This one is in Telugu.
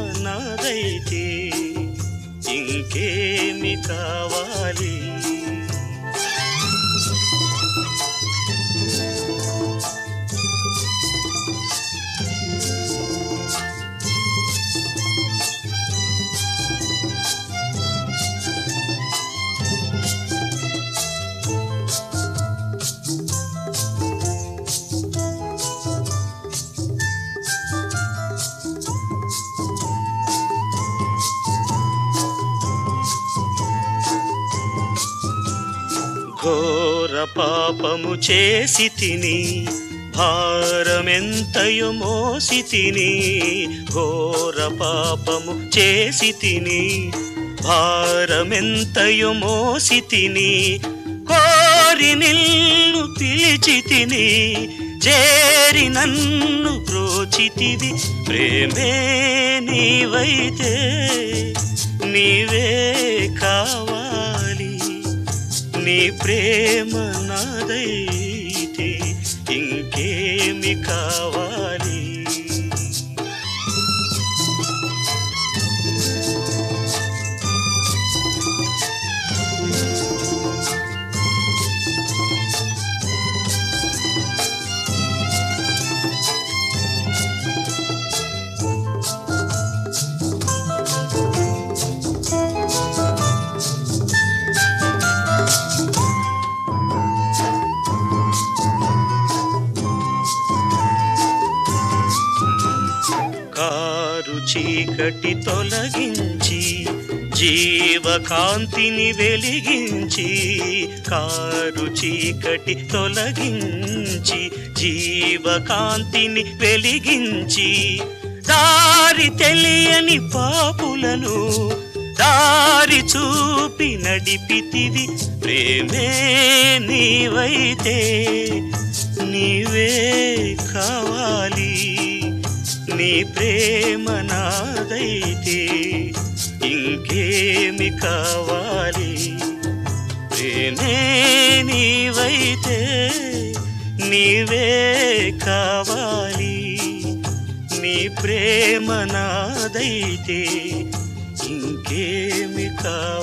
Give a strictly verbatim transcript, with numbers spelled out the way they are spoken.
నాదైతే ఇంకేమి కావాలి. ఘోర పాపము చేసి తిని భారమెంతయో మోసి తిని, ఘోర పాపము చేసి తిని భారమెంతయో మోసి తిని, కోరి నిన్ను పిలిచి తిని చేరి నన్ను బ్రోచితివి. ప్రేమే నీవైతే నీవే కావాలి, నీ ప్రేమ నాదైతే ఇంకేమి కావాలి. కారు చీకటి తొలగించి జీవకాంతిని వెలిగించి, కారు చీకటి తొలగించి జీవకాంతిని వెలిగించి, దారి తెలియని పాపులను దారి చూపి నడిపితివి. ప్రేమే నీవైతే నీవే కావాలి, నీ ప్రేమ నాదైతే ఇంకేమి కావాలి. ప్రేమే నీవైతే నీవే కావాలి, నీ ప్రేమ నాదైతే ఇంకేమి కావాలి.